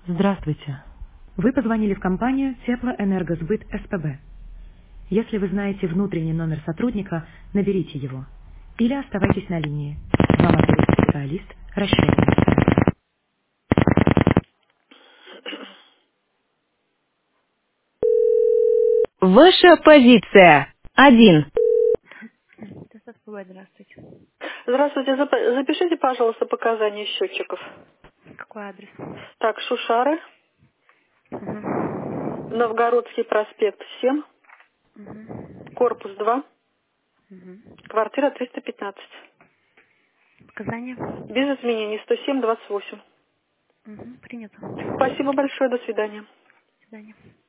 Здравствуйте. Вы позвонили в компанию Теплоэнергосбыт СПБ. Если вы знаете внутренний номер сотрудника, наберите его. Или оставайтесь на линии. Вам ответит специалист расчетный. Ваша позиция. 1. Это СПБ, здравствуйте. Здравствуйте, запишите, пожалуйста, показания счетчиков. Какой адрес? Так, Шушары, Угу. Новгородский проспект 7, Угу. корпус 2, Угу. квартира 315. Показания? Без изменений, 107-28. Угу. Принято. Спасибо большое, до свидания. До свидания.